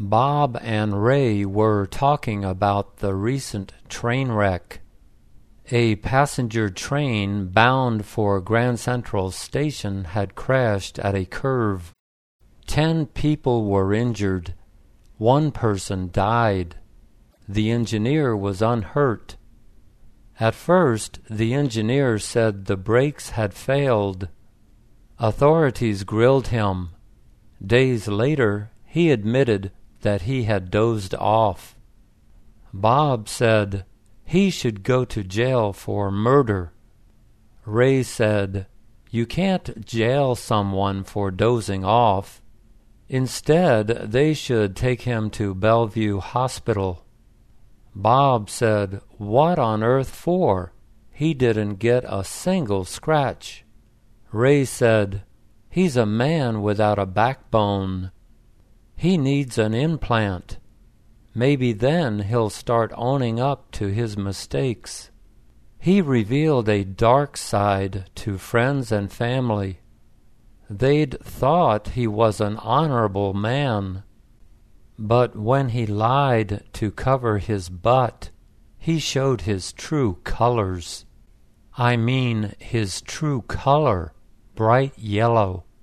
Bob and Ray were talking about the recent train wreck. A passenger train bound for Grand Central Station had crashed at a curve. 10 people were injured. 1 person died. The engineer was unhurt. At first, the engineer said the brakes had failed. Authorities grilled him. Days later, he admitted that he had dozed off. Bob said he should go to jail for murder. Ray said, "You can't jail someone for dozing off. Instead, they should take him to Bellevue Hospital." Bob said, "What on earth for? He didn't get a single scratch." Ray said, "He's a man without a backbone. He needs an implant. Maybe then he'll start owning up to his mistakes." He revealed a dark side to friends and family. They'd thought he was an honorable man. But when he lied to cover his butt, he showed his true colors. I mean his true color, bright yellow.